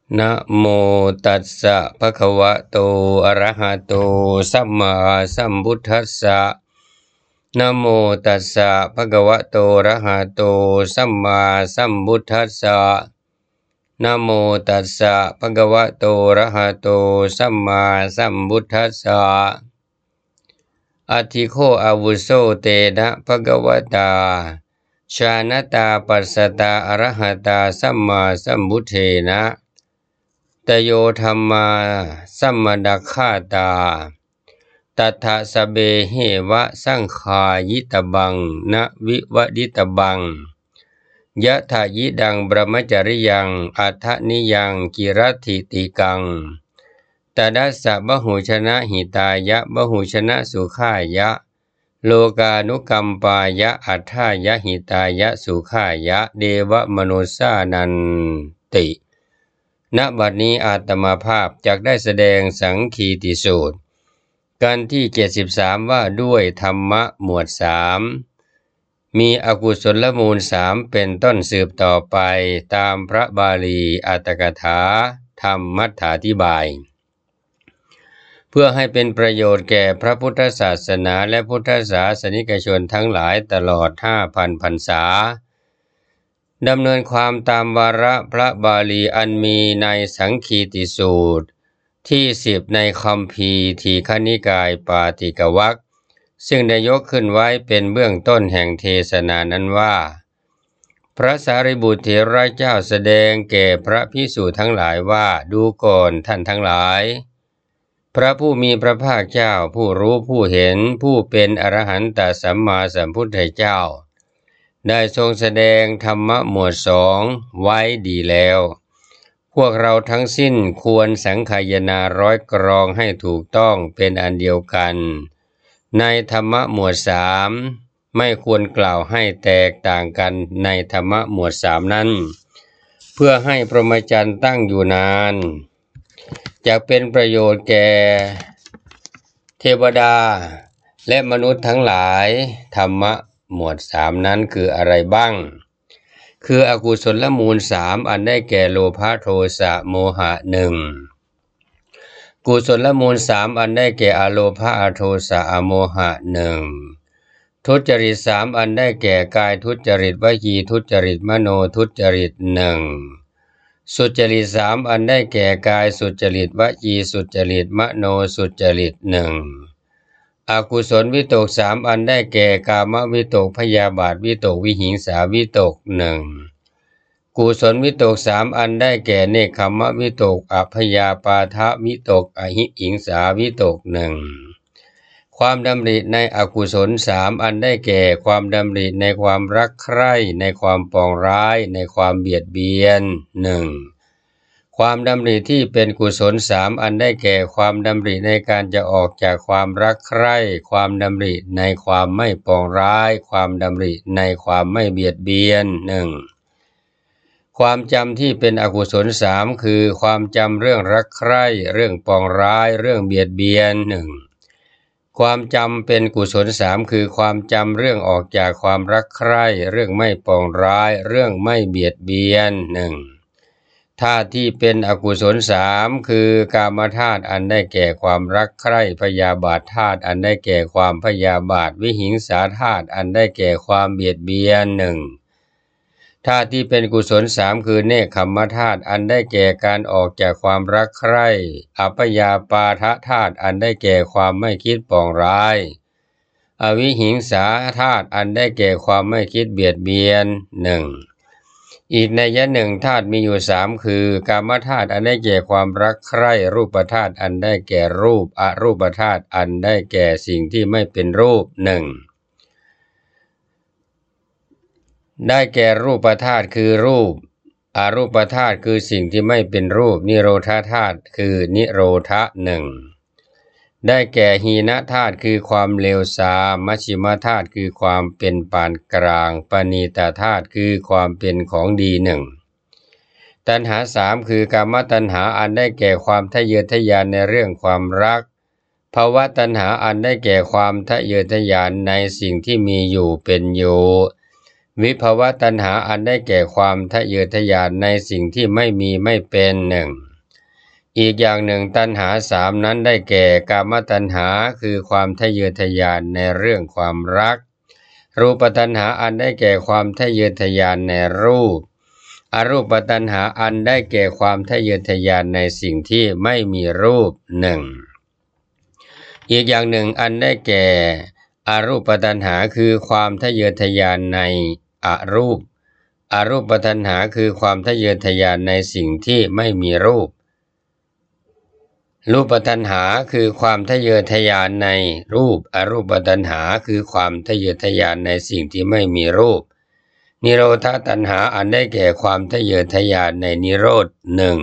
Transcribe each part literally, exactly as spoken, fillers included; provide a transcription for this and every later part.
นะโมตัสสะภะคะวะโตอะระหะโตสัมมาสัมพุทธัสสะนะโมตัสสะภะคะวะโตอะระหะโตสัมมาสัมพุทธัสสะนะโมตัสสะภะคะวะโตอะระหะโตสัมมาสัมพุทธัสสะอธิโฆอาวุโสเตนะภะคะวะตาชานตาปัสสตาอะระหะตาสัมมาสัมพุทเถนะตโยธัมมาสัมมาดัคขาตาตัทธะสเบเหวะสังขายิตบังนะวิวดิตบังยะถายิดังบรมจริยังอัฏฐนิยังกิรัตถิติกังตดัสสะบหุชนะหิตายะบหุชนะสุขายะโลกานุกัมปายะอัฏฐายะหิตายะสุขายะเดวมนุสสานันติณบัดนี้อาตมาภาพจักได้แสดงสังคีติสูตรกันที่เจ็ดสิบสามว่าด้วยธรรมะหมวดสามมีอกุศลมูลสามเป็นต้นสืบต่อไปตามพระบาลีอัตถกถาธรรมัฏฐาธิบายเพื่อให้เป็นประโยชน์แก่พระพุทธศาสนาและพุทธศาสนิกชนทั้งหลายตลอด ห้าพัน พรรษาดำเนินความตามวาระพระบาลีอันมีในสังคีติสูตรที่สิบในคัมภีร์ทีฆนิกายปาติกวรรคซึ่งได้ยกขึ้นไว้เป็นเบื้องต้นแห่งเทศนานั้นว่าพระสารีบุตรเถระเจ้าแสดงแก่พระภิกษุทั้งหลายว่าดูก่อนท่านทั้งหลายพระผู้มีพระภาคเจ้าผู้รู้ผู้เห็นผู้เป็นอรหันตสัมมาสัมพุทธเจ้าได้ทรงแสดงธรรมะหมวดสองไว้ดีแล้วพวกเราทั้งสิ้นควรสังคายนาร้อยกรองให้ถูกต้องเป็นอันเดียวกันในธรรมะหมวดสามไม่ควรกล่าวให้แตกต่างกันในธรรมะหมวดสามนั้นเพื่อให้พรหมจรรย์ตั้งอยู่นานจะเป็นประโยชน์แก่เทวดาและมนุษย์ทั้งหลายธรรมะหมวดสามนั้นคืออะไรบ้างคืออกุศลมูลสามอันได้แก่โลภะโทสะโมหะหนึ่งกุศลมูลสามอันได้แก่อโลภะอโทสะอโมหะหนึ่งทุจริตสามอันได้แก่กายทุจริตวจีทุจริตมโนทุจริตหนึ่งสุจริตสามอันได้แก่กายสุจริตวจีสุจริตมโนสุจริตหนึ่งอกุศลวิตกสามอันได้แก่กามวิตกพยาบาทวิตกวิหิงสาวิตกหนึ่งกุศลวิตกสามอันได้แก่เนคขมวิตกอภยาปาทวิตกอหิหิงสาวิตกหนึ่งความดำริในอกุศลสามอันได้แก่ความดำริในความรักใคร่ในความปองร้ายในความเบียดเบียนหนึ่งความดำริที่เป็นกุศลสามอันได้แก่ความดำริในการจะออกจากความรักใคร่ความดำริในความไม่ปองร้ายความดำริในความไม่เบียดเบียนหนึ่งความจำที่เป็นอกุศลสามคือความจำเรื่องรักใคร่เรื่องปองร้ายเรื่องเบียดเบียนหนึ่งความจำเป็นกุศลสามคือความจำเรื่องออกจากความรักใคร่เรื่องไม่ปองร้ายเรื่องไม่เบียดเบียนหนึ่งธาตุที่เป็นอกุศลสามคือกามธาตุอันได้แก่ความรักใคร่พยาบาทธาตุอันได้แก่ความพยาบาทวิหิงสาธาตุอันได้แก่ความเบียดเบียนหนึ่งธาตุที่เป็นกุศลสามคือเนคขมธาตุอันได้แก่การออกจากความรักใคร่อัปยาปาทธาตุอันได้แก่ความไม่คิดปองร้ายอวิหิงสาธาตุอันได้แก่ความไม่คิดเบียดเบียนหนึ่งอีกนัยหนึ่งธาตุมีอยู่สามคือกามธาตุอันได้แก่ความรักใคร่รูปธาตุอันได้แก่รูปอรูปธาตุอันได้แก่สิ่งที่ไม่เป็นรูปหนึ่งได้แก่รูปธาตุคือรูปอรูปธาตุคือสิ่งที่ไม่เป็นรูปนิโรธาธาตุคือนิโรธะหนึ่งได้แก่หีนธาตุคือความเลวทรามมัชฌิมธาตุคือความเป็นปานกลางปณีตธาตุคือความเป็นของดีหนึ่งตัณหาสามคือกามตัณหาอันได้แก่ความทะเยอทะยานในเรื่องความรักภวตัณหาอันได้แก่ความทะเยอทะยานในสิ่งที่มีอยู่เป็นอยู่วิภวตัณหาอันได้แก่ความทะเยอทะยานในสิ่งที่ไม่มีไม่เป็นหนึ่งอีกอย่างหนึ่งตัณหาสามนั้นได้แก่กามตัณหาคือความทะเยอทะยานในเรื่องความรักรูปตัณหาอันได้แก่ความทะเยอทะยานในรูปอรูปตัณหาอันได้แก่ความทะเยอทะยานในสิ่งที่ไม่มีรูปหนึ่งอีกอย่างหนึ่งอันได้แก่อรูปตัณหาคือความทะเยอทะยานในอรูปอรูปตัณหาคือความทะเยอทะยานในสิ่งที่ไม่มีรูปรูปตัณหาคือความทะเยอทะยานในรูปอรูปตัณหาคือความทะเยอทะยานในสิ่งที่ไม่มีรูปนิโรธตัณหาอันได้แก่ความทะเยอทะยานในนิโรธหนึ่ง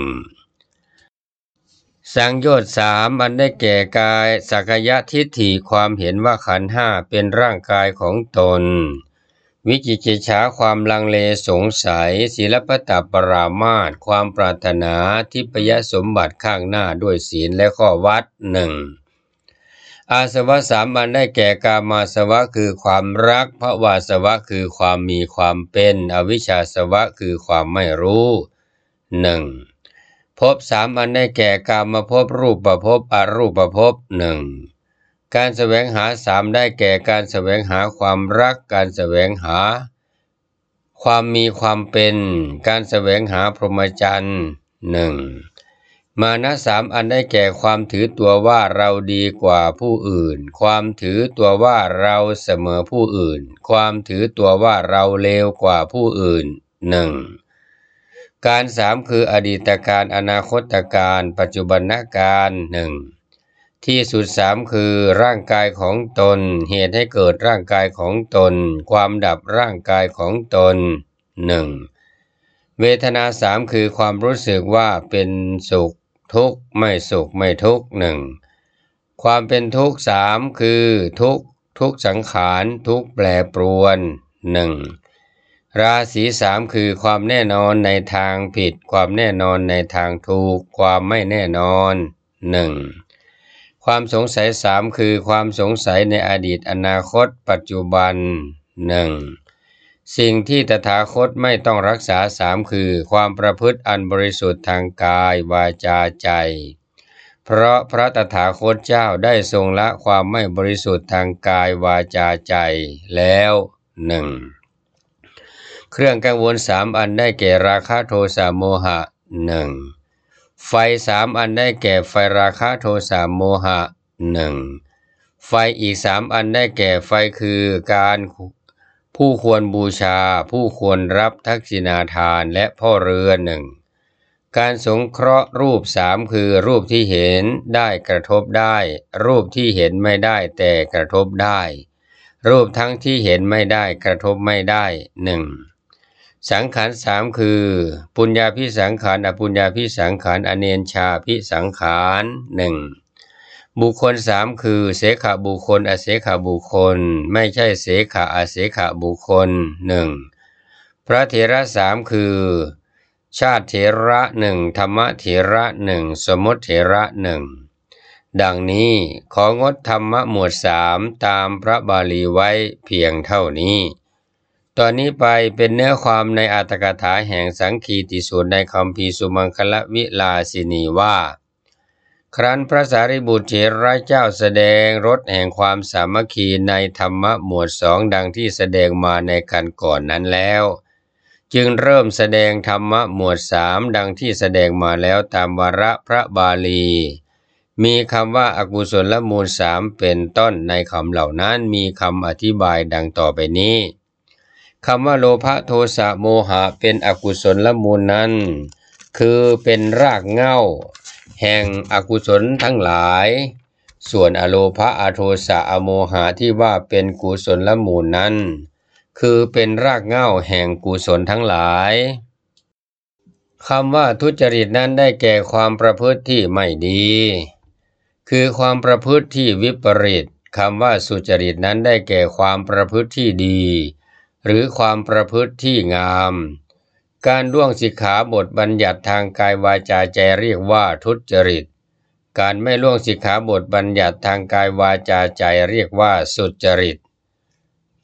สังโยชน์สามอันได้แก่กายสักยทิฏฐิความเห็นว่าขันธ์ห้าเป็นร่างกายของตนวิจิกิจฉาความลังเลสงสัยศีลปตปรามาสความปรารถนาทิพยสมบัติข้างหน้าด้วยศีลและข้อวัดหนึ่งอาสวะสามอันได้แก่กามาสวะคือความรักภวาสวะคือความมีความเป็นอวิชชาสวะคือความไม่รู้หนึ่งภพสามอันได้แก่กามภพรูปภพอรูปภพหนึ่งการแสวงหาสามได้แก่การแสวงหาความรักการแสวงหาความมีความเป็นการแสวงหาพรหมจรรย์หนึ่งมานะสามอันได้แก่ความถือตัวว่าเราดีกว่าผู้อื่นความถือตัวว่าเราเสมอผู้อื่นความถือตัวว่าเราเลวกว่าผู้อื่นหนึ่งการสามคืออดีตการอนาคตการปัจจุบันการหนึ่งที่สุดสามคือร่างกายของตนเหตุให้เกิดร่างกายของตนความดับร่างกายของตนหนึ่งเวทนาสามคือความรู้สึกว่าเป็นสุขทุกข์ไม่สุขไม่ทุกข์หนึ่งความเป็นทุกข์สามคือทุกข์ทุกข์สังขารทุกข์แปรปรวนหนึ่งราศีสามคือความแน่นอนในทางผิดความแน่นอนในทางถูกความไม่แน่นอนหนึ่งความสงสัยสามคือความสงสัยในอดีตอนาคตปัจจุบันหนึ่งสิ่งที่ตถาคตไม่ต้องรักษาสามคือความประพฤติอันบริสุทธิ์ทางกายวาจาใจเพราะพระตถาคตเจ้าได้ทรงละความไม่บริสุทธิ์ทางกายวาจาใจแล้วหนึ่งเครื่องกังวลสามอันได้แก่ราคะโทสะโมหะหนึ่งไฟสามอันได้แก่ไฟราคะโทสะโมหะหนึ่งไฟอีกสามอันได้แก่ไฟคือการผู้ควรบูชาผู้ควรรับทักษิณาทานและพ่อเรือหนึ่งการสงเคราะห์รูปสามคือรูปที่เห็นได้กระทบได้รูปที่เห็นไม่ได้แต่กระทบได้รูปทั้งที่เห็นไม่ได้กระทบไม่ได้หนึ่งสังขารสามคือปุญญาภิสังขารอปุญญาภิสังขารอเนญชาภิสังขารหนึ่งบุคคลสามคือเสขบุคคลอเสขบุคคลไม่ใช่เสขอเสขบุคคลหนึ่งพระเถระสามคือชาติเถระหนึ่งธรรมเถระหนึ่งสมมติเถระหนึ่งดังนี้ของดธรรมหมวดสามตามพระบาลีไว้เพียงเท่านี้ตอนนี้ไปเป็นเนื้อความในอรรถกถาแห่งสังคีติสูตรในคัมภีร์สุมังคลวิลาสินีว่าครั้นพระสารีบุตรเถระเจ้าแสดงรสแห่งความสามัคคีในธรรมหมวดสองดังที่แสดงมาในขันก่อนนั้นแล้วจึงเริ่มแสดงธรรมหมวดสามดังที่แสดงมาแล้วตามวาระพระบาลีมีคำว่าอกุศลมูลสามเป็นต้นในคำเหล่านั้นมีคำอธิบายดังต่อไปนี้คำว่าโลภะโทสะโมหะเป็นอกุศลมูลนั้นคือเป็นรากเหง้าแห่งอกุศลทั้งหลายส่วนอโลภะอโทสะอโมหะที่ว่าเป็นกุศลมูลนั้นคือเป็นรากเหง้าแห่งกุศลทั้งหลายคำว่าทุจริตนั้นได้แก่ความประพฤติที่ไม่ดีคือความประพฤติที่วิปริตคำว่าสุจริตนั้นได้แก่ความประพฤติที่ดีหรือความประพฤติที่งามการล่วงสิกขาบทบัญญัติทางกายวาจาใจเรียกว่าทุจริตการไม่ล่วงสิกขาบทบัญญัติทางกายวาจาใจเรียกว่าสุจริต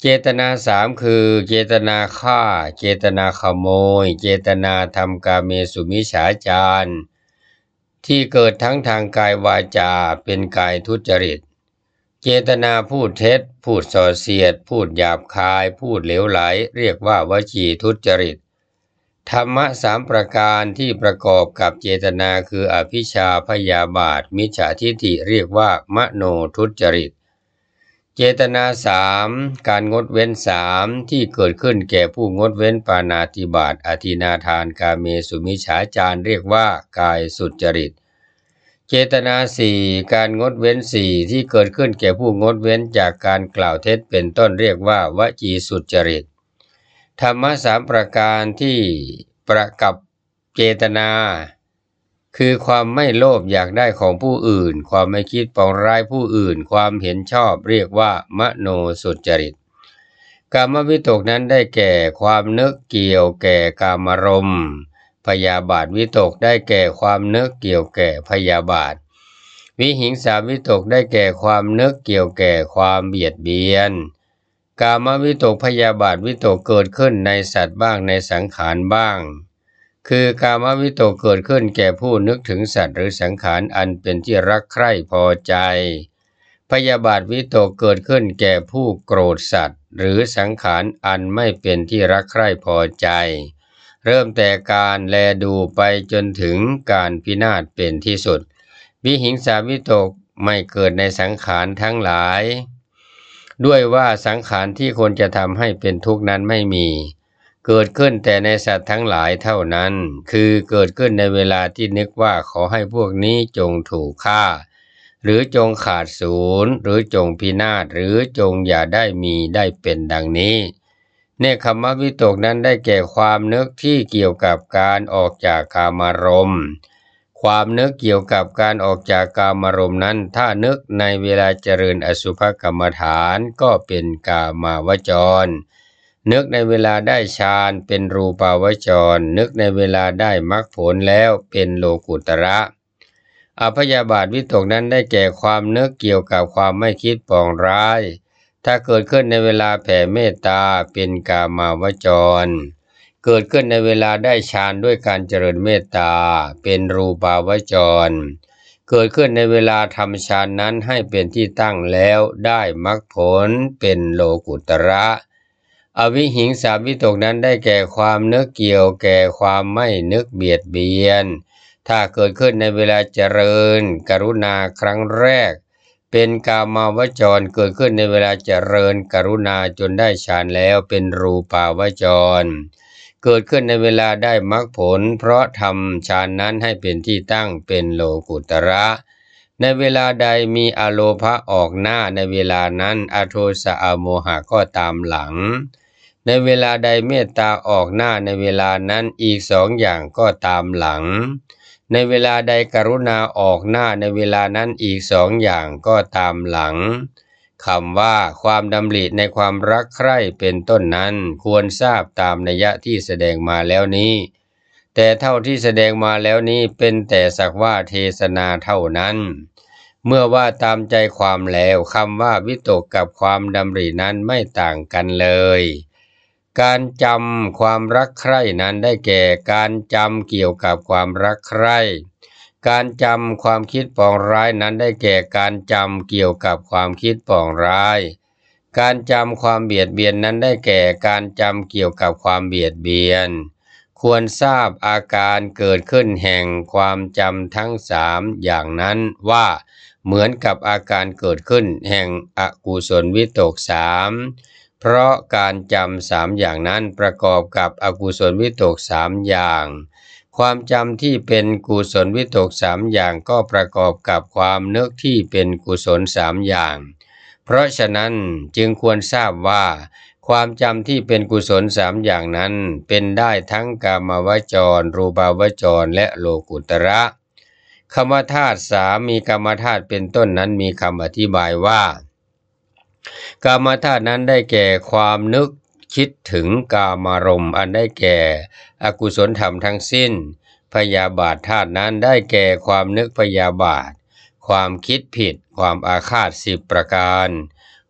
เจตนาสามคือเจตนาฆ่าเจตนาขโมยเจตนาทำกาเมสุมิจฉาจารที่เกิดทั้งทางกายวาจาเป็นกายทุจริตเจตนาพูดเท็จพูดส่อเสียดพูดหยาบคายพูดเหลวไหลเรียกว่าวจีทุจริตธรรมะสามประการที่ประกอบกับเจตนาคืออภิชาพยาบาทมิจฉาทิฏฐิเรียกว่ามโนทุจริตเจตนาสามการงดเว้นสามที่เกิดขึ้นแก่ผู้งดเว้นปาณาติบาตอทินาทานกาเมสุมิจฉาจารเรียกว่ากายสุจริตเจตนาสี่การงดเว้นสี่ที่เกิดขึ้นแก่ผู้งดเว้นจากการกล่าวเท็จเป็นต้นเรียกว่าวจีสุจริตธรรมะสามประการที่ประกับเจตนาคือความไม่โลภอยากได้ของผู้อื่นความไม่คิดปองร้ายผู้อื่นความเห็นชอบเรียกว่ามโนสุจริตกามวิตกนั้นได้แก่ความนึกเกี่ยวแก่กามารมณ์พยาบาทวิตกได้แก่ความนึกเกี่ยวแก่พยาบาทวิหิงสาวิตกได้แก่ความนึกเกี่ยวแก่ความเบียดเบียนกามวิตกพยาบาทวิตกเกิดขึ้นในสัตว์บ้างในสังขารบ้างคือกามวิตกเกิดขึ้นแก่ผู้นึกถึงสัตว์หรือสังขารอันเป็นที่รักใคร่พอใจพยาบาทวิตกเกิดขึ้นแก่ผู้โกรธสัตว์หรือสังขารอันไม่เป็นที่รักใคร่พอใจเริ่มแต่การแลดูไปจนถึงการพินาศเป็นที่สุดวิหิงสาวิตกไม่เกิดในสังขารทั้งหลายด้วยว่าสังขารที่ควรจะทำให้เป็นทุกข์นั้นไม่มีเกิดขึ้นแต่ในสัตว์ทั้งหลายเท่านั้นคือเกิดขึ้นในเวลาที่นึกว่าขอให้พวกนี้จงถูกฆ่าหรือจงขาดศูนย์หรือจงพินาศหรือจงอย่าได้มีได้เป็นดังนี้เนคขมวิตกนั้นได้แก่ความนึกที่เกี่ยวกับการออกจากกามารมณ์ความนึกเกี่ยวกับการออกจากกามารมณ์นั้นถ้านึกในเวลาเจริญอสุภกรรมฐานก็เป็นกามาวจรนึกในเวลาได้ฌานเป็นรูปาวจรนึกในเวลาได้มรรคผลแล้วเป็นโลกุตระอพยาบาทวิตกนั้นได้แก่ความนึกเกี่ยวกับความไม่คิดปองร้ายถ้าเกิดขึ้นในเวลาแผ่เมตตาเป็นกามาวจรเกิดขึ้นในเวลาได้ฌานด้วยการเจริญเมตตาเป็นรูปาวจรเกิดขึ้นในเวลาทำฌานนั้นให้เป็นที่ตั้งแล้วได้มรรคผลเป็นโลกุตระอวิหิงสาวิตกนั้นได้แก่ความนึกเกี่ยวแก่ความไม่นึกเบียดเบียนถ้าเกิดขึ้นในเวลาเจริญกรุณาครั้งแรกเป็นกามาวจรเกิดขึ้นในเวลาเจริญกรุณาจนได้ฌานแล้วเป็นรูปาวจรเกิดขึ้นในเวลาได้มรรคผลเพราะทำฌานนั้นให้เป็นที่ตั้งเป็นโลกุตระในเวลาใดมีอโลภะออกหน้าในเวลานั้นอโทสะอโมหะก็ตามหลังในเวลาใดเมตตาออกหน้าในเวลานั้นอีกสองอย่างก็ตามหลังในเวลาใดกรุณาออกหน้าในเวลานั้นอีกสองอย่างก็ตามหลังคำว่าความดำริในความรักใคร่เป็นต้นนั้นควรทราบตามนัยยะที่แสดงมาแล้วนี้แต่เท่าที่แสดงมาแล้วนี้เป็นแต่สักว่าเทศนาเท่านั้นเมื่อว่าตามใจความแล้วคำว่าวิตกกับความดำรินั้นไม่ต่างกันเลยการจำความรักใคร่นั้นได้แก่การจำเกี่ยวกับความรักใคร่การจำความคิดปองร้ายนั้นได้แก่การจำเกี่ยวกับความคิดปองร้ายการจำความเบียดเบียนนั้นได้แก่การจำเกี่ยวกับความเบียดเบียนควรทราบอาการเกิดขึ้นแห่งความจำทั้งสามอย่างนั้นว่าเหมือนกับอาการเกิดขึ้นแห่งอกุศลวิตกสามเพราะการจำสามอย่างนั้นประกอบกับอกุศลวิตกสามอย่างความจำที่เป็นกุศลวิตกสามอย่างก็ประกอบกับความนึกที่เป็นกุศลสามอย่างเพราะฉะนั้นจึงควรทราบว่าความจำที่เป็นกุศลสามอย่างนั้นเป็นได้ทั้งกามวจรรูปาวจรและโลกุตระคำว่าธาตุสามมีกรรมธาตุเป็นต้นนั้นมีคำอธิบายว่ากามธาตุนั้นได้แก่ความนึกคิดถึงกามารมณ์อันได้แก่อกุศลธรรมทั้งสิ้นพยาบาทธาตุนั้นได้แก่ความนึกพยาบาทความคิดผิดความอาฆาตสิบประการ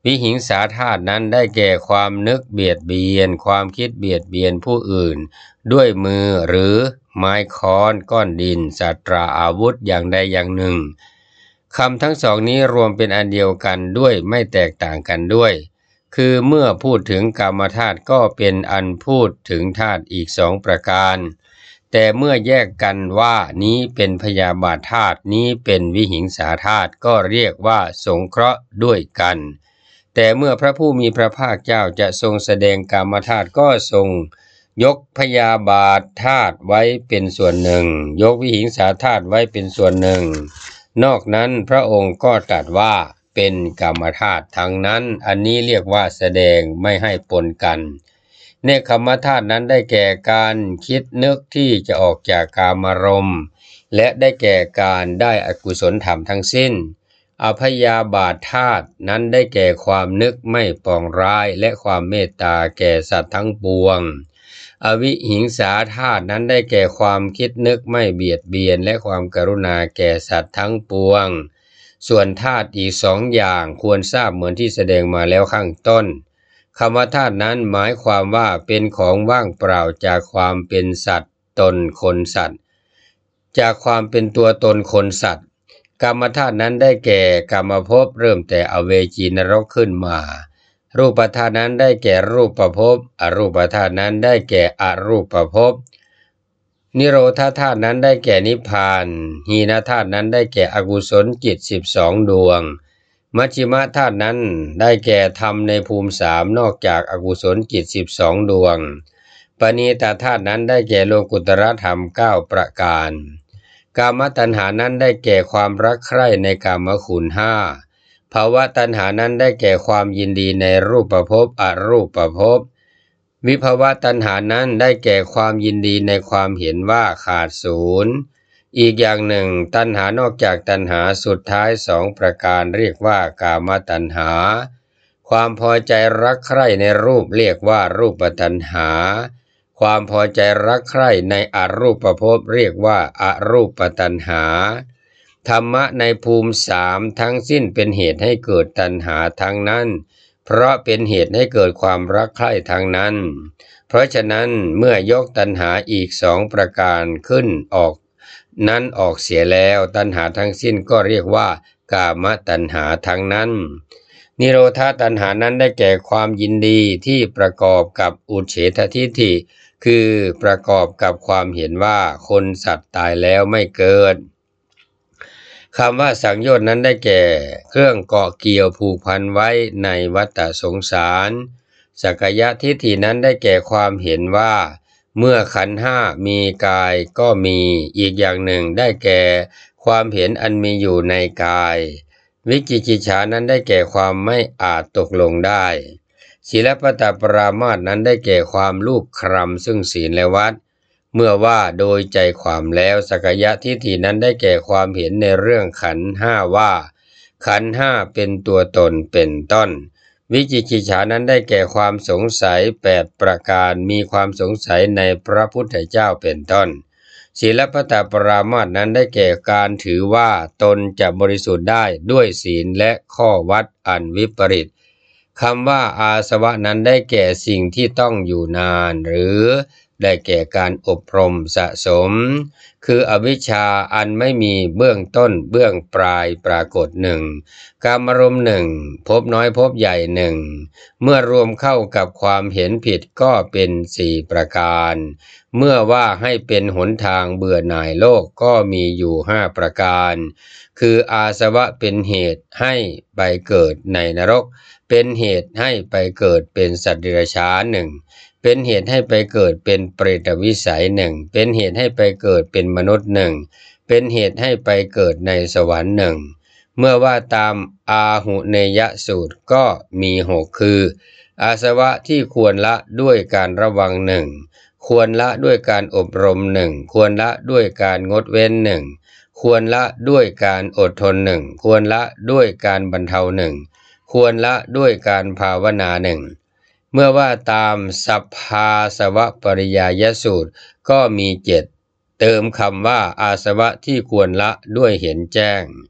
วิหิงสาธาตุนั้นได้แก่ความนึกเบียดเบียนความคิดเบียดเบียนผู้อื่นด้วยมือหรือไม้ค้อนก้อนดินสัตราอาวุธอย่างใดอย่างหนึ่งคำทั้งสองนี้รวมเป็นอันเดียวกันด้วยไม่แตกต่างกันด้วยคือเมื่อพูดถึงกามธาตุก็เป็นอันพูดถึงธาตุอีกสองประการแต่เมื่อแยกกันว่านี้เป็นพยาบาทธาตุนี้เป็นวิหิงสาธาตุก็เรียกว่าสงเคราะห์ด้วยกันแต่เมื่อพระผู้มีพระภาคเจ้าจะทรงแสดงกามธาตุก็ทรงยกพยาบาทธาตุไว้เป็นส่วนหนึ่งยกวิหิงสาธาตุไว้เป็นส่วนหนึ่งนอกนั้นพระองค์ก็ตรัสว่าเป็นกามธาตุทั้งนั้นอันนี้เรียกว่าแสดงไม่ให้ปนกันเนคขมธาตุนั้นได้แก่การคิดนึกที่จะออกจากกามารมณ์และได้แก่การได้อกุศลธรรมทั้งสิ้นอพยาบาทธาตุนั้นได้แก่ความนึกไม่ปองร้ายและความเมตตาแก่สัตว์ทั้งปวงอวิหิงสาธาตุนั้นได้แก่ความคิดนึกไม่เบียดเบียนและความกรุณาแก่สัตว์ทั้งปวงส่วนธาตุอีกสองอย่างควรทราบเหมือนที่แสดงมาแล้วข้างต้นคำว่าธาตุนั้นหมายความว่าเป็นของว่างเปล่าจากความเป็นสัตว์ตนคนสัตว์จากความเป็นตัวตนคนสัตว์กรรมธาตุนั้นได้แก่กรรมภพเริ่มแต่อเวจีนรกขึ้นมารูปธาตุนั้นได้แก่รูปภพอรูปธาตุนั้นได้แก่อรูปภพนิโรธาธาตุนั้นได้แก่นิพพานหีนธาตุนั้นได้แก่อกุศลจิตสิบสองดวงมัชฌิมธาตุนั้นได้แก่ธรรมในภูมิสามนอกจากอกุศลจิตสิบสองดวงปณีตธาตุนั้นได้แก่โลกุตระธรรมเก้าประการกามตัณหานั้นได้แก่ความรักใคร่ในกามคุณห้าภาวะตัณหานั้นได้แก่ความยินดีในรูปภพอรูปภพวิภาวะตัณหานั้นได้แก่ความยินดีในความเห็นว่าขาดศูนย์อีกอย่างหนึ่งตัณหานอกจากตัณหาสุดท้ายสองประการเรียกว่ากามตัณหาความพอใจรักใคร่ในรูปเรียกว่ารูปตัณหาความพอใจรักใคร่ในอรูปภพเรียกว่าอรูปตัณหาธรรมะในภูมิสามทั้งสิ้นเป็นเหตุให้เกิดตัณหาทั้งนั้นเพราะเป็นเหตุให้เกิดความรักใคร่ทั้งนั้นเพราะฉะนั้นเมื่อยกตัณหาอีกสองประการขึ้นออกนั้นออกเสียแล้วตัณหาทั้งสิ้นก็เรียกว่ากามตัณหาทั้งนั้นนิโรธาตัณหานั้นได้แก่ความยินดีที่ประกอบกับอุเฉททิฏฐิคือประกอบกับความเห็นว่าคนสัตว์ตายแล้วไม่เกิดคำว่าสังโยชน์นั้นได้แก่เครื่องเกาะเกี่ยวผูกพันไว้ในวัฏสงสารสักยทิฏฐินั้นได้แก่ความเห็นว่าเมื่อขันธ์ห้ามีกายก็มีอีกอย่างหนึ่งได้แก่ความเห็นอันมีอยู่ในกายวิจิกิจฉานั้นได้แก่ความไม่อาจตกลงได้ศีลปตปรามาสนั้นได้แก่ความลูบคลำซึ่งศีลและวัดเมื่อว่าโดยใจความแล้วสักยทิฏฐินั้นได้แก่ความเห็นในเรื่องขันธ์ห้าว่าขันธ์ห้าเป็นตัวตนเป็นต้นวิจิกิจฉานั้นได้แก่ความสงสัยแปดประการมีความสงสัยในพระพุทธเจ้าเป็นต้นศีลปตปรามาสนั้นได้แก่การถือว่าตนจะบริสุทธิ์ได้ด้วยศีลและข้อวัดอันวิปริตคำว่าอาสวะนั้นได้แก่สิ่งที่ต้องอยู่นานหรือได้แก่การอบรมสะสมคืออวิชชาอันไม่มีเบื้องต้นเบื้องปลายปรากฏหนึ่งกามารมณ์หนึ่งพบน้อยพบใหญ่หนึ่งเมื่อรวมเข้ากับความเห็นผิดก็เป็นสี่ประการเมื่อว่าให้เป็นหนทางเบื่อหน่ายโลกก็มีอยู่ห้าประการคืออาสวะเป็นเหตุให้ไปเกิดในนรกเป็นเหตุให้ไปเกิดเป็นสัตว์เดรัจฉานหนึ่งเป็นเหตุให้ไปเกิดเป็นเปรตวิสัยหนึ่งเป็นเหตุให้ไปเกิดเป็นมนุษย์หนึ่งเป็นเหตุให้ไปเกิดในสวรรค์หนึ่งเมื่อว่าตามอาหุเนยสูตรก็มีหกคืออาสวะที่ควรละด้วยการระวังหนึ่งควรละด้วยการอบรมหนึ่งควรละด้วยการงดเว้นหนึ่งควรละด้วยการอดทนหนึ่งควรละด้วยการบรรเทาหนึ่งควรละด้วยการภาวนาหนึ่งเมื่อว่าตามสัพพาสวะปริยายสูตรก็มีเจ็ดเติมคำว่าอาสวะที่ควรละด้วยเห็นแจ้ง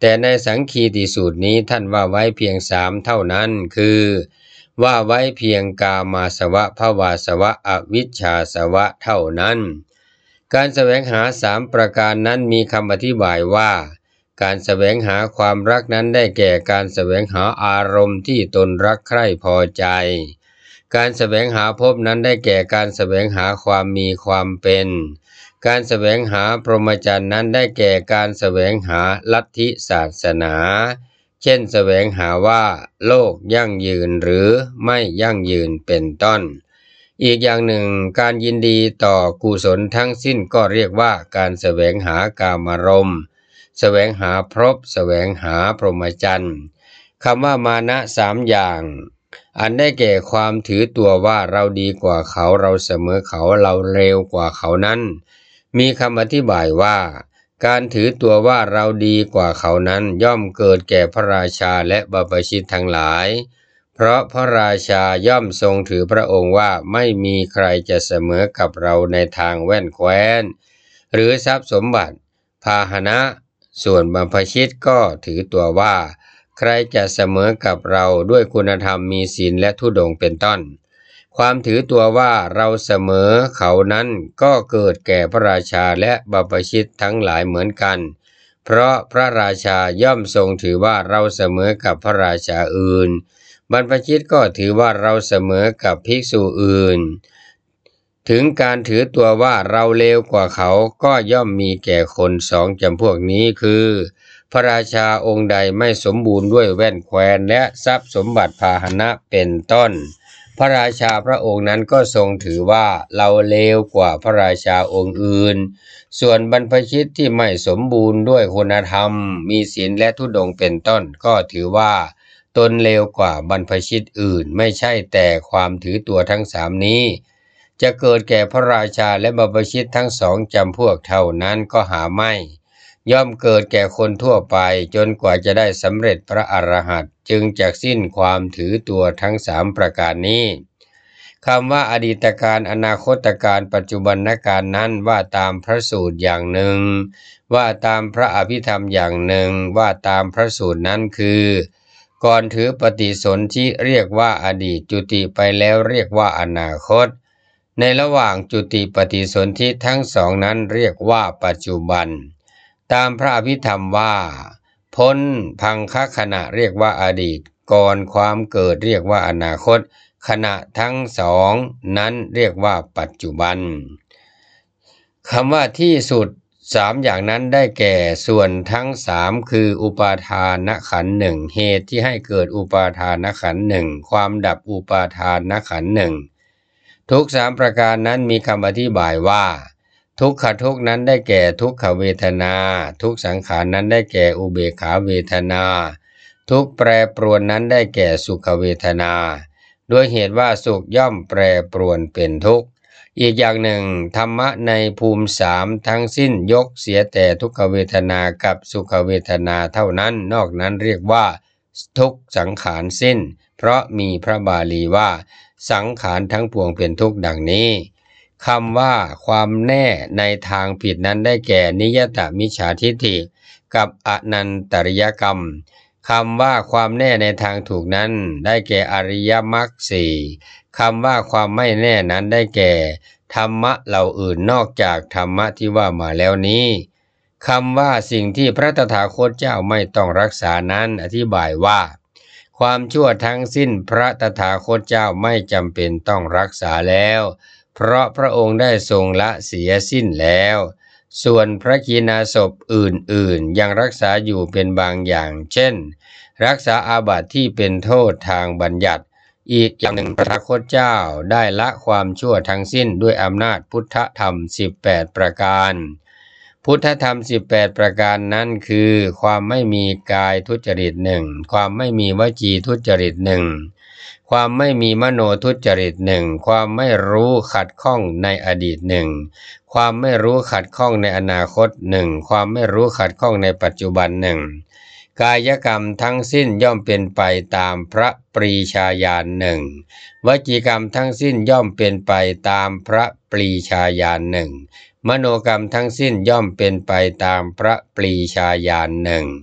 แต่ในสังคีติสูตรนี้ท่านว่าไว้เพียงสามเท่านั้นคือว่าไว้เพียงกามาสวะภวาสวะอวิชชาสวะเท่านั้นการแสวงหาสามประการนั้นมีคำอธิบายว่าการแสวงหาความรักนั้นได้แก่การแสวงหาอารมณ์ที่ตนรักใคร่พอใจการแสวงหาภพนั้นได้แก่การแสวงหาความมีความเป็นการแสวงหาพรหมจรรย์นั้นได้แก่การแสวงหาลัทธิศาสนาเช่นแสวงหาว่าโลกยั่งยืนหรือไม่ยั่งยืนเป็นต้นอีกอย่างหนึ่งการยินดีต่อกุศลทั้งสิ้นก็เรียกว่าการแสวงหากามารมณ์แสวงหาพรหมแสวงหาพรหมจรรย์คำว่ามานะสามอย่างอันได้แก่ความถือตัวว่าเราดีกว่าเขาเราเสมอเขาเราเร็วกว่าเขานั้นมีคำอธิบายว่าการถือตัวว่าเราดีกว่าเขานั้นย่อมเกิดแก่พระราชาและบรรพชิตทั้งหลายเพราะพระราชาย่อมทรงถือพระองค์ว่าไม่มีใครจะเสมอกับเราในทางแว่นแคว้นหรือทรัพย์สมบัติพาหนะส่วนบรรพชิตก็ถือตัวว่าใครจะเสมอกับเราด้วยคุณธรรมมีศีลและธุดงค์เป็นต้นความถือตัวว่าเราเสมอเขานั้นก็เกิดแก่พระราชาและบรรพชิตทั้งหลายเหมือนกันเพราะพระราชาย่อมทรงถือว่าเราเสมอกับพระราชาอื่นบรรพชิตก็ถือว่าเราเสมอกับภิกษุอื่นถึงการถือตัวว่าเราเลวกว่าเขาก็ย่อมมีแก่คนสองจำพวกนี้คือพระราชาองค์ใดไม่สมบูรณ์ด้วยแว่นแคว้นและทรัพย์สมบัติพาหนะเป็นต้นพระราชาพระองค์นั้นก็ทรงถือว่าเราเลวกว่าพระราชาองค์อื่นส่วนบรรพชิตที่ไม่สมบูรณ์ด้วยคุณธรรมมีศีลและธุดงค์เป็นต้นก็ถือว่าตนเลวกว่าบรรพชิตอื่นไม่ใช่แต่ความถือตัวทั้งสามนี้จะเกิดแก่พระราชาและบรรพชิตทั้งสองจำพวกเท่านั้นก็หาไม่ย่อมเกิดแก่คนทั่วไปจนกว่าจะได้สำเร็จพระอรหันต์จึงจะสิ้นความถือตัวทั้งสามประการนี้คำว่าอดีตการอนาคตการปัจจุบันการนั้นว่าตามพระสูตรอย่างหนึ่งว่าตามพระอภิธรรมอย่างหนึ่งว่าตามพระสูตรนั้นคือก่อนถือปฏิสนธิเรียกว่าอดีตจุติไปแล้วเรียกว่าอนาคตในระหว่างจุติปฏิสนธิทั้งสองนั้นเรียกว่าปัจจุบันตามพระอภิธรรมว่าพ้นพังคขณะเรียกว่าอดีตก่อนความเกิดเรียกว่าอนาคตขณะทั้งสองนั้นเรียกว่าปัจจุบันคำว่าที่สุดสามอย่างนั้นได้แก่ส่วนทั้งสามคืออุปาทานขันธ์หนึ่งเหตุที่ให้เกิดอุปาทานขันธ์หนึ่งความดับอุปาทานขันธ์หนึ่งทุกสามประการนั้นมีคำอธิบายว่าทุกขทุกนั้นได้แก่ทุกขเวทนาทุกสังขารนั้นได้แก่อุเบกขาเวทนาทุกแปรปรวนนั้นได้แก่สุขเวทนาด้วยเหตุว่าสุขย่อมแปรปรวนเป็นทุกข์อีกอย่างหนึ่งธรรมะในภูมิสามทั้งสิ้นยกเสียแต่ทุกขเวทนากับสุขเวทนาเท่านั้นนอกนั้นเรียกว่าทุกสังขารสิ้นเพราะมีพระบาลีว่าสังขารทั้งปวงเป็นทุกข์ดังนี้คำว่าความแน่ในทางผิดนั้นได้แก่นิยตมิจฉาทิฏฐิกับอนันตริยกรรมคำว่าความแน่ในทางถูกนั้นได้แก่อริยมรรคสี่คำว่าความไม่แน่นั้นได้แก่ธรรมะเหล่าอื่นนอกจากธรรมะที่ว่ามาแล้วนี้คำว่าสิ่งที่พระตถาคตเจ้าไม่ต้องรักษานั้นอธิบายว่าความชั่วทั้งสิ้นพระตถาคตเจ้าไม่จำเป็นต้องรักษาแล้วเพราะพระองค์ได้ทรงละเสียสิ้นแล้วส่วนพระขีณาสพอื่นๆยังรักษาอยู่เป็นบางอย่างเช่นรักษาอาบัติที่เป็นโทษทางบัญญัติอีกอย่างหนึ่งพระตถาคตเจ้าได้ละความชั่วทั้งสิ้นด้วยอำนาจพุทธธรรมสิบแปดประการพุทธธรรมสิบแปดประการนั้นคือความไม่มีกายทุจริตหนึ่งความไม่มีวจีทุจริตหนึ่งความไม่มีมโนทุจริตหนึ่งความไม่รู้ขัดข้องในอดีตหนึ่งความไม่รู้ขัดข้องในอนาคตหนึ่งความไม่รู้ขัดข้องในปัจจุบันหนึ่งกายกรรมทั้งสิ้นย่อมเป็นไปตามพระปรีชาญาณหนึ่งวจีกรรมทั้งสิ้นย่อมเป็นไปตามพระปรีชาญาณหนึ่งมโนกรรมทั้งสิ้นย่อมเป็นไปตามพระปรีชาญาณหนึ่ง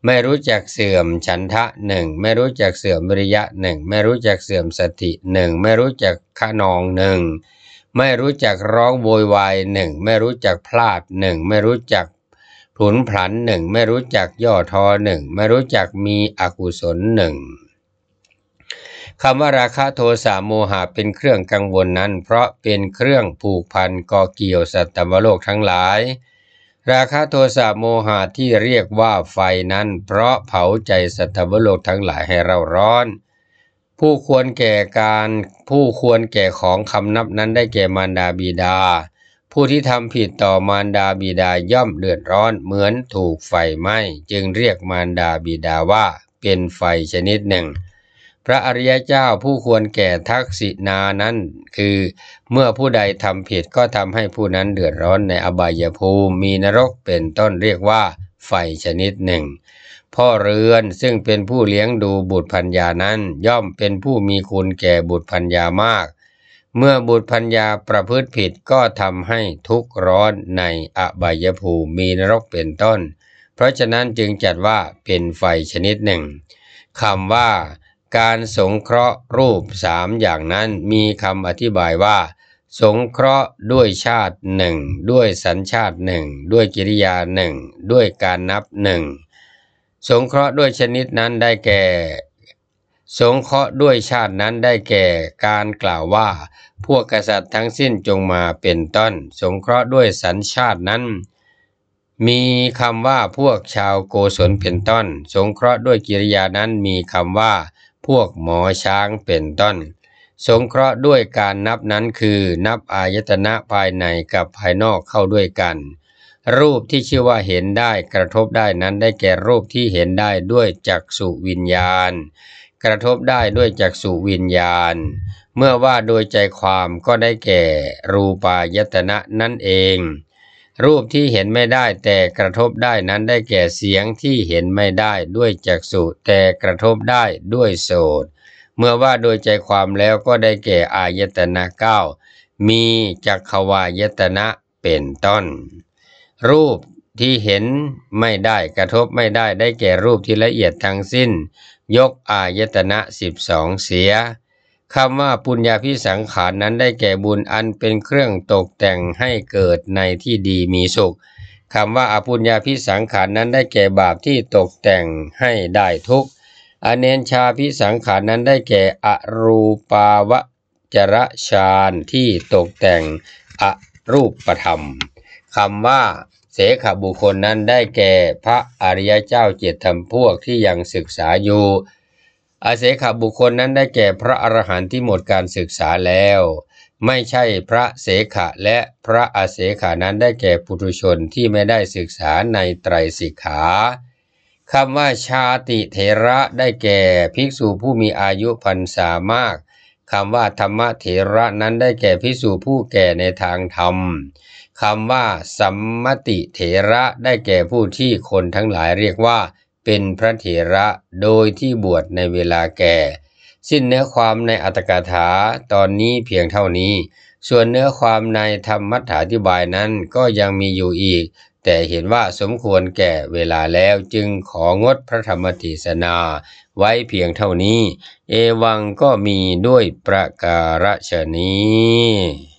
ไม่รู้จักเสื่อมฉันทะหนึ่งไม่รู้จักเสื่อมวิริยะหนึ่งไม่รู้จักเสื่อมสติหนึ่งไม่รู้จักขนองหนึ่งไม่รู้จักร้องโวยวายหนึ่งไม่รู้จักพลาดหนึ่งไม่รู้จักผุนพลันหนึ่งไม่รู้จักย่อท้อหนึ่งไม่รู้จักมีอกุศลหนึ่งคำว่าราคะโทสะโมหะเป็นเครื่องกังวลนั้นเพราะเป็นเครื่องผูกพันก่อเกี่ยวสัตวโลกทั้งหลายราคะโทสะโมหะที่เรียกว่าไฟนั้นเพราะเผาใจสัตวโลกทั้งหลายให้เราร้อนผู้ควรแก่การผู้ควรแก่ของคำนับนั้นได้แก่มารดาบิดาผู้ที่ทำผิดต่อมารดาบิดาย่อมเดือดร้อนเหมือนถูกไฟไหม้จึงเรียกมารดาบิดาว่าเป็นไฟชนิดหนึ่งพระอริยเจ้าผู้ควรแก่ทักษิณานั้นคือเมื่อผู้ใดทำผิดก็ทำให้ผู้นั้นเดือดร้อนในอบายภูมิมีนรกเป็นต้นเรียกว่าไฟชนิดหนึ่งพ่อเรือนซึ่งเป็นผู้เลี้ยงดูบุตรภรรยานั้นย่อมเป็นผู้มีคุณแก่บุตรภรรยามากเมื่อบุตรภรรยาประพฤติผิดก็ทำให้ทุกข์ร้อนในอบายภูมิมีนรกเป็นต้นเพราะฉะนั้นจึงจัดว่าเป็นไฟชนิดหนึ่งคำว่าการสงเคราะห์รูปสามอย่างนั้นมีคำอธิบายว่าสงเคราะห์ด้วยชาติหนึ่งด้วยสัญชาติหนึ่งด้วยกิริยาหนึ่งด้วยการนับหนึ่งสงเคราะห์ด้วยชนิดนั้นได้แก่สงเคราะห์ด้วยชาตินั้นได้แก่การกล่าวว่าพวกกษัตริย์ทั้งสิ้นจงมาเป็นต้นสงเคราะห์ด้วยสัญชาตินั้นมีคำว่าพวกชาวโกศลเป็นต้นสงเคราะห์ด้วยกิริยานั้นมีคำว่าพวกหมอช้างเป็นต้นสงเคราะห์ด้วยการนับนั้นคือนับอายตนะภายในกับภายนอกเข้าด้วยกันรูปที่ชื่อว่าเห็นได้กระทบได้นั้นได้แก่รูปที่เห็นได้ด้วยจักษุวิญญาณกระทบได้ด้วยจักษุวิญญาณเมื่อว่าโดยใจความก็ได้แก่รูปายตนะนั่นเองรูปที่เห็นไม่ได้แต่กระทบได้นั้นได้แก่เสียงที่เห็นไม่ได้ด้วยจักษุแต่กระทบได้ด้วยโสตเมื่อว่าโดยใจความแล้วก็ได้แก่อายตนะเก้ามีจักขวายตนะเป็นต้นรูปที่เห็นไม่ได้กระทบไม่ได้ได้แก่รูปที่ละเอียดทั้งสิ้นยกอายตนะสิบสองเสียคำว่าปุญญาภิสังขารนั้นได้แก่บุญอันเป็นเครื่องตกแต่งให้เกิดในที่ดีมีสุขคำว่าอปุญญาภิสังขารนั้นได้แก่บาปที่ตกแต่งให้ได้ทุกข์อเนนชาภิสังขารนั้นได้แก่อรูปาวจรฌานที่ตกแต่งอรูปธรรมคำว่าเสขบุคคลนั้นได้แก่พระอริยเจ้าเจ็ดธรรมพวกที่ยังศึกษาอยู่อาเสขบุคคลนั้นได้แก่พระอรหันต์ที่หมดการศึกษาแล้วไม่ใช่พระเสขะและพระอาเสขะนั้นได้แก่ปุถุชนที่ไม่ได้ศึกษาในไตรสิกขาคำว่าชาติเถระได้แก่ภิกษุผู้มีอายุพรรษามากคำว่าธรรมเถระนั้นได้แก่ภิกษุผู้แก่ในทางธรรมคำว่าสัมมติเถระได้แก่ผู้ที่คนทั้งหลายเรียกว่าเป็นพระเถระโดยที่บวชในเวลาแก่สิ้นเนื้อความในอัตถกถาตอนนี้เพียงเท่านี้ส่วนเนื้อความในธรรมัฏฐาธิบายนั้นก็ยังมีอยู่อีกแต่เห็นว่าสมควรแก่เวลาแล้วจึงของดพระธรรมเทศนาไว้เพียงเท่านี้เอวังก็มีด้วยประการฉนี้